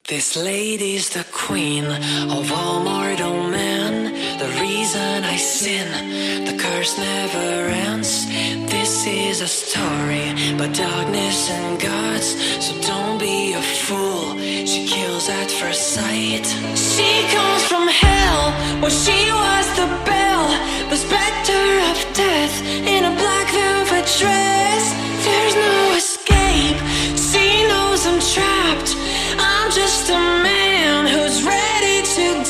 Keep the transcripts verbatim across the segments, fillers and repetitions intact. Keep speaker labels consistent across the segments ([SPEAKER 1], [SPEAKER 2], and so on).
[SPEAKER 1] This lady's the queen of all mortal men. The reason I sin, the curse never ends. This is a story about darkness and gods, so don't be a fool. She kills at first sight. She comes from hell, where she was the belle, the specter of death in a black velvet dress. There's no escape, she knows I'm trapped. I'm just a man who's ready to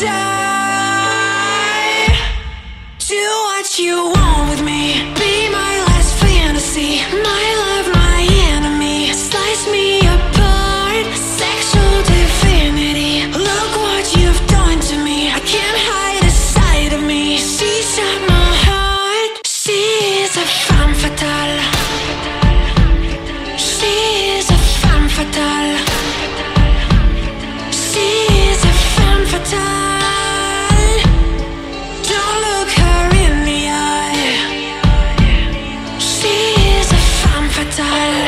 [SPEAKER 1] die. Do what you want with me, be my last fantasy, my love, my enemy. Slice me apart, sexual divinity. Look what you've done to me, I can't hide a side of me. She shot my heart, she is a femme fatale. She is a femme fatale. Don't look her in the eye. She is a femme fatale.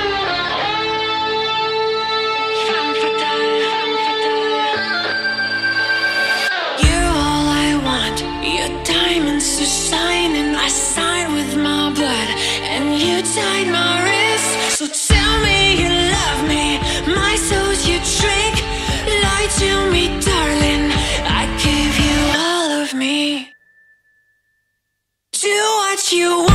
[SPEAKER 1] Femme fatale, femme fatale. You're all I want, your diamonds are shining. I signed with my blood and you tied my wrist. So tell me you love me, my soul's your trick. Lie to me, darling, I give you all of me. Do what you want.